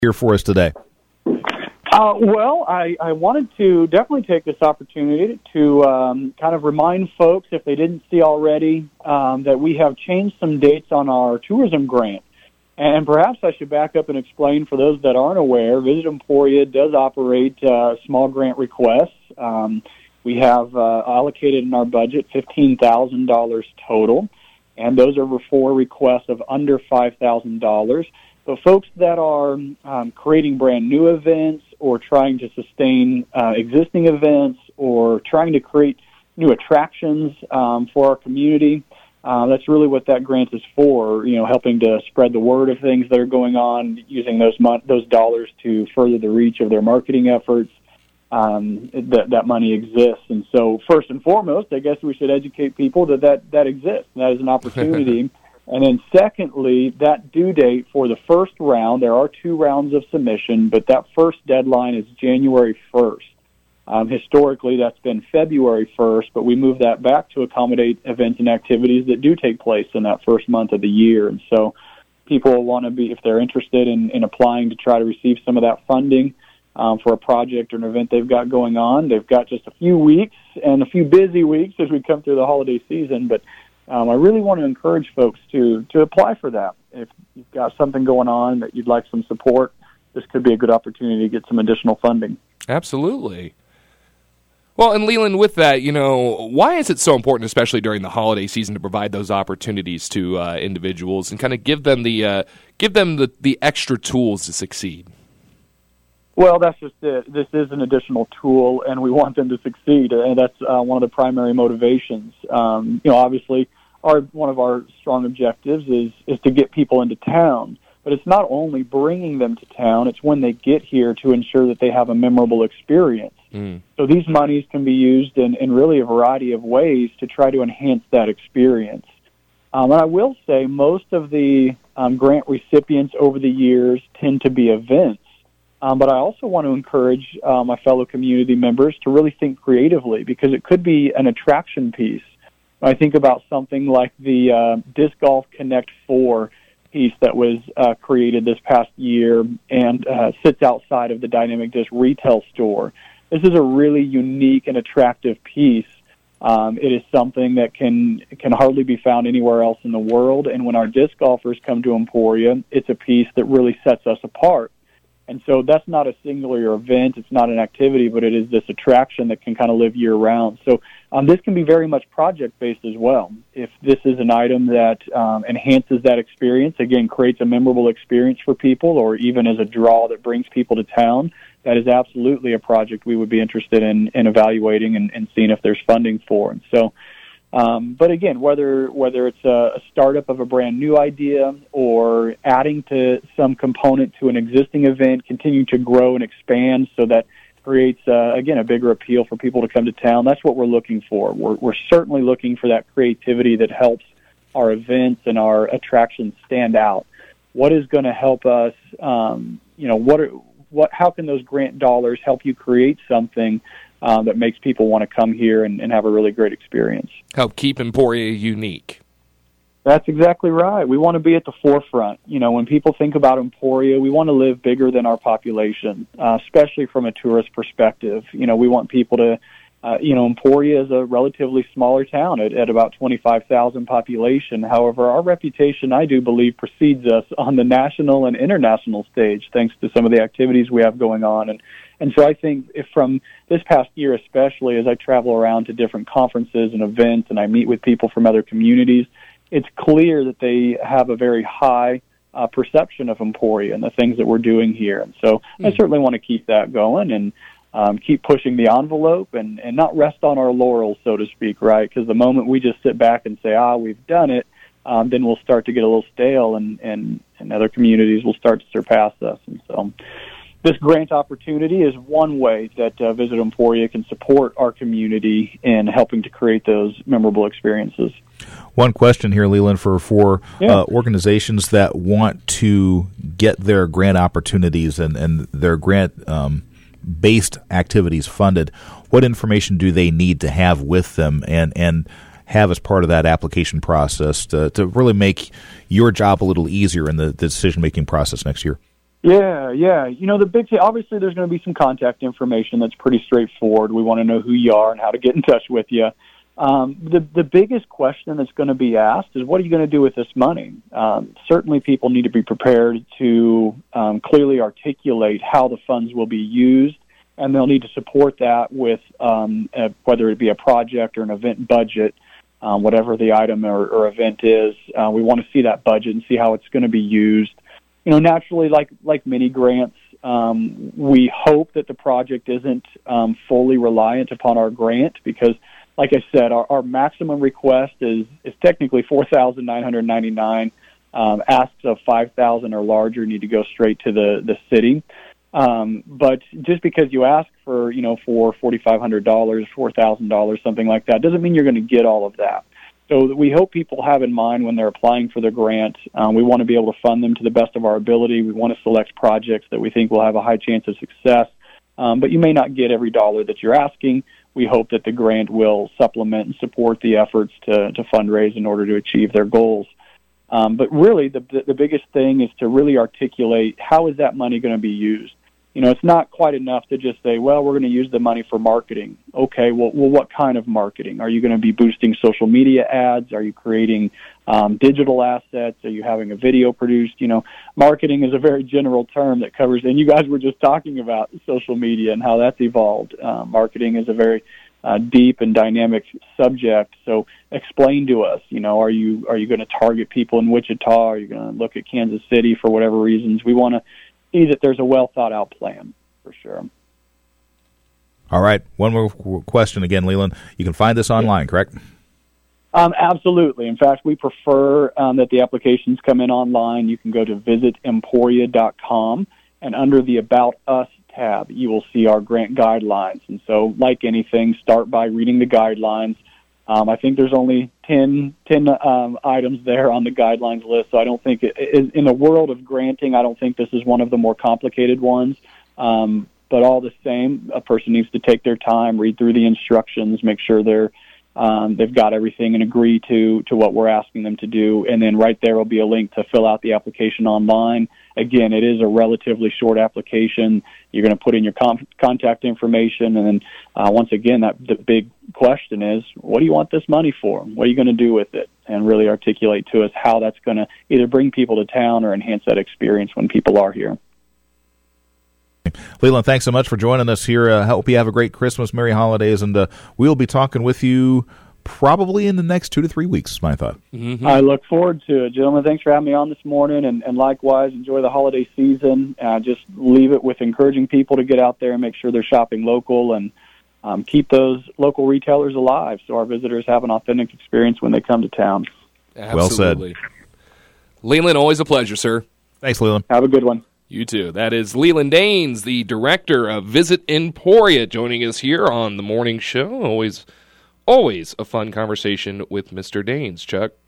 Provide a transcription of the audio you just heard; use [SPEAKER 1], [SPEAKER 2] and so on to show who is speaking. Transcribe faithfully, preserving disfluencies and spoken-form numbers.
[SPEAKER 1] here for us today?
[SPEAKER 2] Uh, well, I, I wanted to definitely take this opportunity to um, kind of remind folks, if they didn't see already, um, that we have changed some dates on our tourism grant. And perhaps I should back up and explain for those that aren't aware, Visit Emporia does operate uh, small grant requests. Um, we have uh, allocated in our budget fifteen thousand dollars total, and those are for requests of under five thousand dollars. But folks that are um, creating brand new events or trying to sustain uh, existing events or trying to create new attractions um, for our community, uh, that's really what that grant is for, you know, helping to spread the word of things that are going on, using those mon- those dollars to further the reach of their marketing efforts. Um, that, that money exists. And so first and foremost, I guess we should educate people that that, that exists. That is an opportunity. And then secondly, that due date for the first round, there are two rounds of submission, but that first deadline is January first. Um, historically, that's been February first, but we moved that back to accommodate events and activities that do take place in that first month of the year. And so people want to be, if they're interested in, in applying to try to receive some of that funding um, for a project or an event they've got going on, they've got just a few weeks and a few busy weeks as we come through the holiday season, but Um, I really want to encourage folks to, to apply for that. If you've got something going on that you'd like some support, this could be a good opportunity to get some additional funding.
[SPEAKER 3] Absolutely. Well, and Leland, with that, you know, why is it so important, especially during the holiday season, to provide those opportunities to uh, individuals and kind of give them the uh, give them the, the extra tools to succeed?
[SPEAKER 2] Well, that's just it. This is an additional tool, and we want them to succeed, and that's uh, one of the primary motivations. Um, you know, obviously, our one of our strong objectives is is to get people into town, but it's not only bringing them to town; it's when they get here to ensure that they have a memorable experience. Mm. So these monies can be used in, in really a variety of ways to try to enhance that experience. Um, and I will say most of the um, grant recipients over the years tend to be events. Um, but I also want to encourage uh, my fellow community members to really think creatively, because it could be an attraction piece. When I think about something like the uh, Disc Golf Connect four piece that was uh, created this past year and uh, sits outside of the Dynamic Disc retail store. This is a really unique and attractive piece. Um, it is something that can can hardly be found anywhere else in the world, and when our disc golfers come to Emporia, it's a piece that really sets us apart. And so that's not a singular event, it's not an activity, but it is this attraction that can kind of live year-round. So um, this can be very much project-based as well. If this is an item that um, enhances that experience, again, creates a memorable experience for people, or even as a draw that brings people to town, that is absolutely a project we would be interested in, in evaluating and, and seeing if there's funding for. And so Um, but again, whether whether it's a, a startup of a brand new idea or adding to some component to an existing event, continuing to grow and expand so that creates, uh, again, a bigger appeal for people to come to town, that's what we're looking for. We're, we're certainly looking for that creativity that helps our events and our attractions stand out. What is going to help us, um, you know, what, are, what? how can those grant dollars help you create something Uh, that makes people want to come here and, and have a really great experience.
[SPEAKER 3] Help keep Emporia unique.
[SPEAKER 2] That's exactly right. We want to be at the forefront. You know, when people think about Emporia, we want to live bigger than our population, uh, especially from a tourist perspective. You know, we want people to, uh, you know, Emporia is a relatively smaller town at, at about twenty-five thousand population. However, our reputation, I do believe, precedes us on the national and international stage, thanks to some of the activities we have going on. And And so I think if from this past year especially, as I travel around to different conferences and events and I meet with people from other communities, it's clear that they have a very high uh, perception of Emporia and the things that we're doing here. And so mm. I certainly want to keep that going and um, keep pushing the envelope and, and not rest on our laurels, so to speak, right? Because the moment we just sit back and say, ah, we've done it, um, then we'll start to get a little stale and, and, and other communities will start to surpass us. And so this grant opportunity is one way that uh, Visit Emporia can support our community in helping to create those memorable experiences.
[SPEAKER 1] One question here, Leland, for, for yeah. uh, organizations that want to get their grant opportunities and, and their grant-based um, activities funded, what information do they need to have with them and, and have as part of that application process to, to really make your job a little easier in the, the decision-making process next year?
[SPEAKER 2] Yeah, yeah. You know, the big thing, obviously there's going to be some contact information that's pretty straightforward. We want to know who you are and how to get in touch with you. Um, the, the biggest question that's going to be asked is, what are you going to do with this money? Um, certainly people need to be prepared to um, clearly articulate how the funds will be used, and they'll need to support that with um, a, whether it be a project or an event budget, um, whatever the item or, or event is. Uh, we want to see that budget and see how it's going to be used. You know, naturally, like like many grants, um, we hope that the project isn't um, fully reliant upon our grant because, like I said, our, our maximum request is, is technically four thousand nine hundred ninety-nine dollars. Um, asks of five thousand dollars or larger need to go straight to the, the city. Um, but just because you ask for, you know, for four thousand five hundred dollars, four thousand dollars, something like that, doesn't mean you're going to get all of that. So we hope people have in mind when they're applying for their grant, um, we want to be able to fund them to the best of our ability. We want to select projects that we think will have a high chance of success. Um, but you may not get every dollar that you're asking. We hope that the grant will supplement and support the efforts to, to fundraise in order to achieve their goals. Um, but really, the, the biggest thing is to really articulate how is that money going to be used. You know, it's not quite enough to just say, well, we're going to use the money for marketing. Okay, well, well what kind of marketing? Are you going to be boosting social media ads? Are you creating um, digital assets? Are you having a video produced? You know, marketing is a very general term that covers, and you guys were just talking about social media and how that's evolved. Uh, marketing is a very uh, deep and dynamic subject. So explain to us, you know, are you are you going to target people in Wichita? Are you going to look at Kansas City for whatever reasons? We want to see that there's a well-thought-out plan, for sure.
[SPEAKER 1] All right. One more question again, Leland. You can find this online, correct?
[SPEAKER 2] Um, absolutely. In fact, we prefer um, that the applications come in online. You can go to visit emporia dot com, and under the About Us tab, you will see our grant guidelines. And so, like anything, start by reading the guidelines. Um, I think there's only ten, ten um, items there on the guidelines list, so I don't think, it, it, in the world of granting, I don't think this is one of the more complicated ones. Um, but all the same, a person needs to take their time, read through the instructions, make sure they're um, they've got everything and agree to, to what we're asking them to do. And then right there will be a link to fill out the application online. Again, it is a relatively short application. You're going to put in your com- contact information, and then uh, once again, that the big question is, what do you want this money for? What are you going to do with it? And really articulate to us how that's going to either bring people to town or enhance that experience when people are here.
[SPEAKER 1] Leland, thanks so much for joining us here. I uh, hope you have a great Christmas, Merry Holidays, and uh, we'll be talking with you probably in the next two to three weeks, is my thought.
[SPEAKER 2] Mm-hmm. I look forward to it. Gentlemen, thanks for having me on this morning, and, and likewise, enjoy the holiday season. Uh, just leave it with encouraging people to get out there and make sure they're shopping local, and um, keep those local retailers alive so our visitors have an authentic experience when they come to town.
[SPEAKER 3] Absolutely.
[SPEAKER 1] Well said.
[SPEAKER 3] Leland, always a pleasure, sir.
[SPEAKER 1] Thanks, Leland.
[SPEAKER 2] Have a good one.
[SPEAKER 3] You too. That is Leland Daines, the director of Visit Emporia, joining us here on the morning show. Always, always a fun conversation with Mister Daines. Chuck?